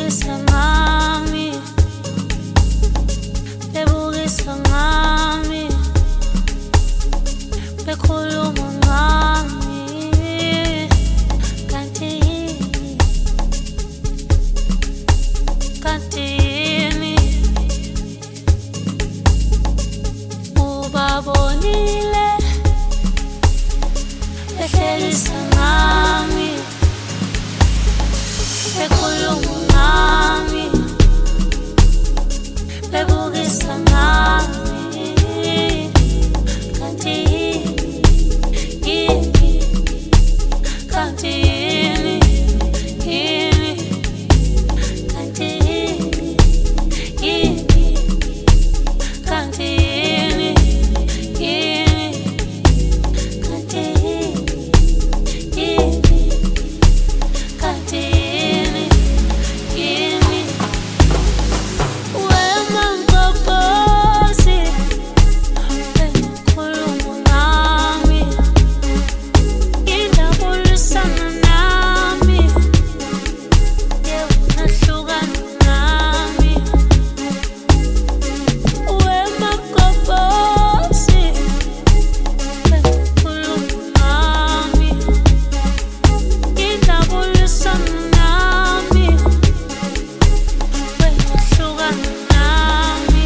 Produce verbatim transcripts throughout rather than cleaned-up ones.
behlekisa ngami, bebukisa ngami, bekhuluma ngami, kanti yini, kanti yini ubabonile behlekisa ngami, bekhuluma ngami, bebukisa ngami, kanti yini, kanti yini, yini, kanti yini, yini, kanti yini, yini, kanti yini, yini, kanti yini, yini. Wema mkombozi, bekhuluma ngami, indabulisana nami, yenahlukana nami. Wema mkombozi, bekhuluma ngami, indabulisana nami, yenahlukana nami.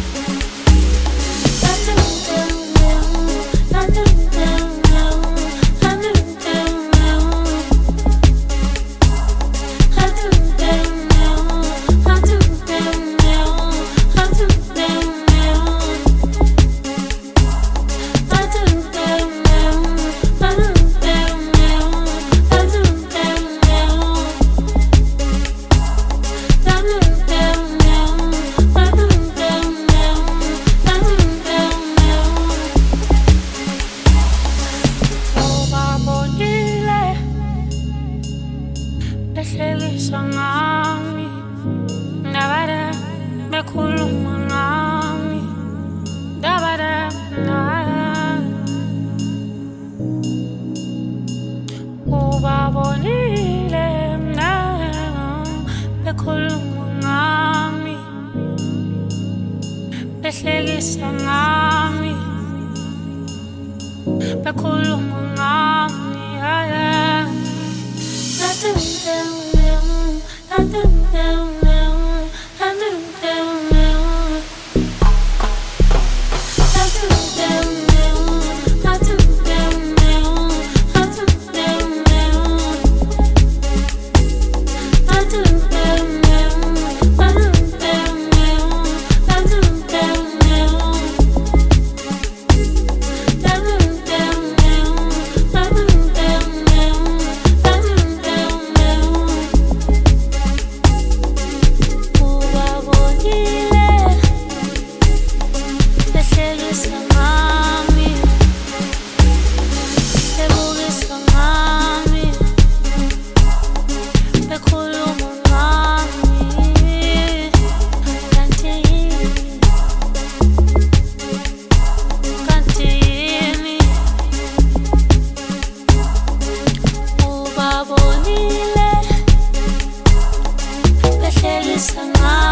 Ubabonile behlekisa ngami, ndabada bekhuluma ngami, ndabada na- ubabonile mna bekhuluma ngami, behlekisa ngami, bekhuluma ngami, yeah, yeah. Ubabonile behlekisa ngami.